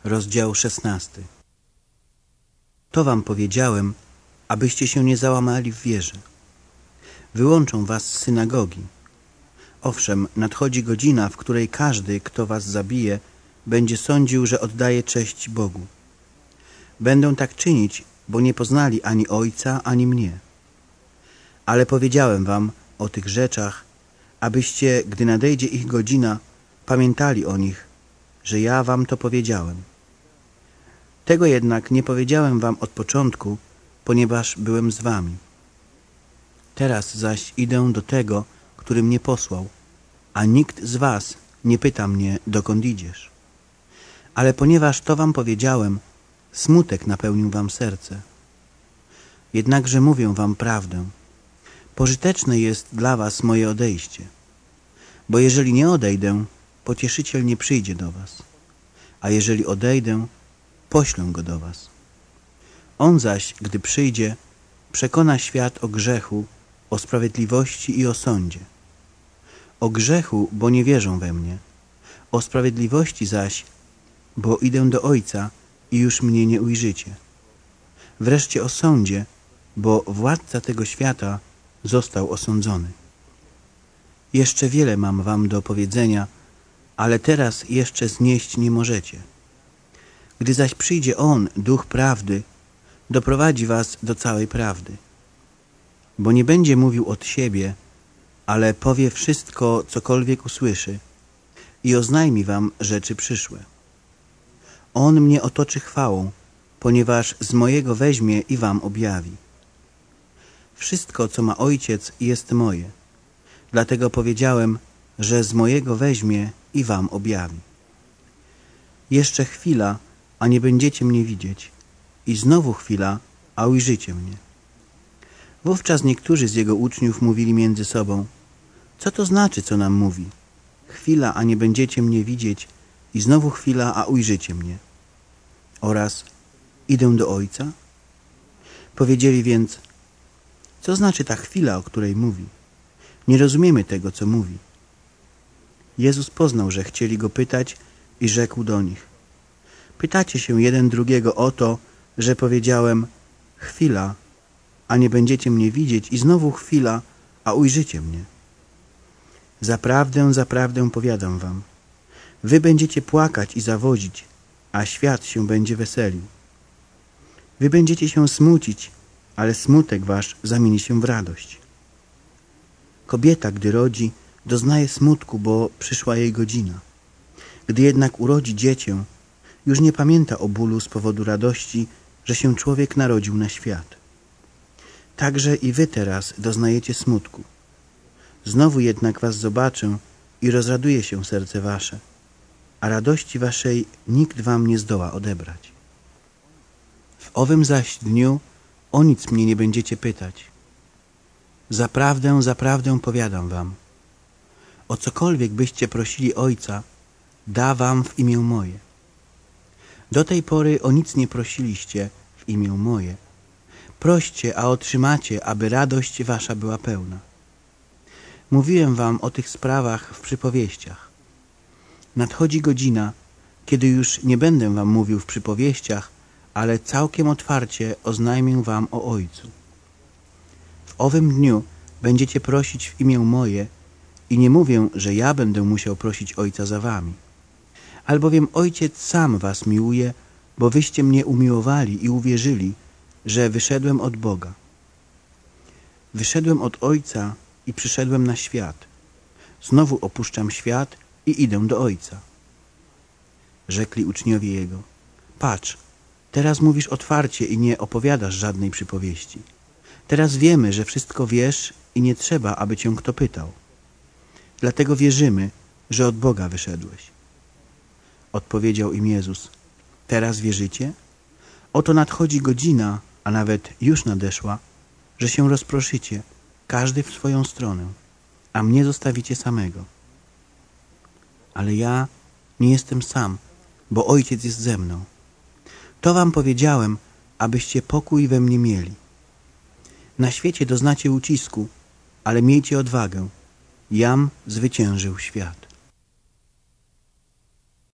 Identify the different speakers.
Speaker 1: Rozdział 16. To wam powiedziałem, abyście się nie załamali w wierze. Wyłączą was z synagogi. Owszem, nadchodzi godzina, w której każdy, kto was zabije, będzie sądził, że oddaje cześć Bogu. Będą tak czynić, bo nie poznali ani Ojca, ani mnie. Ale powiedziałem wam o tych rzeczach, abyście, gdy nadejdzie ich godzina, pamiętali o nich, że ja wam to powiedziałem. Tego jednak nie powiedziałem wam od początku, ponieważ byłem z wami. Teraz zaś idę do tego, który mnie posłał, a nikt z was nie pyta mnie, dokąd idziesz. Ale ponieważ to wam powiedziałem, smutek napełnił wam serce. Jednakże mówię wam prawdę. Pożyteczne jest dla was moje odejście. Bo jeżeli nie odejdę, Pocieszyciel nie przyjdzie do was. A jeżeli odejdę, poślę go do was. On zaś, gdy przyjdzie, przekona świat o grzechu, o sprawiedliwości i o sądzie. O grzechu, bo nie wierzą we mnie. O sprawiedliwości zaś, bo idę do Ojca i już mnie nie ujrzycie. Wreszcie o sądzie, bo władca tego świata został osądzony. Jeszcze wiele mam wam do powiedzenia, ale teraz jeszcze znieść nie możecie. Gdy zaś przyjdzie On, Duch Prawdy, doprowadzi was do całej prawdy. Bo nie będzie mówił od siebie, ale powie wszystko, cokolwiek usłyszy i oznajmi wam rzeczy przyszłe. On mnie otoczy chwałą, ponieważ z mojego weźmie i wam objawi. Wszystko, co ma Ojciec, jest moje. Dlatego powiedziałem, że z mojego weźmie i wam objawi. Jeszcze chwila, a nie będziecie mnie widzieć. I znowu chwila, a ujrzycie mnie. Wówczas niektórzy z Jego uczniów mówili między sobą: co to znaczy, co nam mówi? Chwila, a nie będziecie mnie widzieć, i znowu chwila, a ujrzycie mnie. Oraz idę do Ojca? Powiedzieli więc: co znaczy ta chwila, o której mówi? Nie rozumiemy tego, co mówi. Jezus poznał, że chcieli Go pytać i rzekł do nich: pytacie się jeden drugiego o to, że powiedziałem: chwila, a nie będziecie mnie widzieć, i znowu chwila, a ujrzycie mnie. Zaprawdę, zaprawdę powiadam wam, wy będziecie płakać i zawodzić, a świat się będzie weselił. Wy będziecie się smucić, ale smutek wasz zamieni się w radość. Kobieta, gdy rodzi, doznaje smutku, bo przyszła jej godzina. Gdy jednak urodzi dziecię, już nie pamięta o bólu z powodu radości, że się człowiek narodził na świat. Także i wy teraz doznajecie smutku. Znowu jednak was zobaczę i rozraduje się serce wasze, a radości waszej nikt wam nie zdoła odebrać. W owym zaś dniu o nic mnie nie będziecie pytać. Zaprawdę, zaprawdę powiadam wam, o cokolwiek byście prosili Ojca, da wam w imię moje. Do tej pory o nic nie prosiliście w imię moje. Proście, a otrzymacie, aby radość wasza była pełna. Mówiłem wam o tych sprawach w przypowieściach. Nadchodzi godzina, kiedy już nie będę wam mówił w przypowieściach, ale całkiem otwarcie oznajmię wam o Ojcu. W owym dniu będziecie prosić w imię moje i nie mówię, że ja będę musiał prosić Ojca za wami. Albowiem Ojciec sam was miłuje, bo wyście mnie umiłowali i uwierzyli, że wyszedłem od Boga. Wyszedłem od Ojca i przyszedłem na świat. Znowu opuszczam świat i idę do Ojca. Rzekli uczniowie Jego: patrz, teraz mówisz otwarcie i nie opowiadasz żadnej przypowieści. Teraz wiemy, że wszystko wiesz i nie trzeba, aby cię kto pytał. Dlatego wierzymy, że od Boga wyszedłeś. Odpowiedział im Jezus: teraz wierzycie? Oto nadchodzi godzina, a nawet już nadeszła, że się rozproszycie, każdy w swoją stronę, a mnie zostawicie samego. Ale ja nie jestem sam, bo Ojciec jest ze mną. To wam powiedziałem, abyście pokój we mnie mieli. Na świecie doznacie ucisku, ale miejcie odwagę. Jam zwyciężył świat.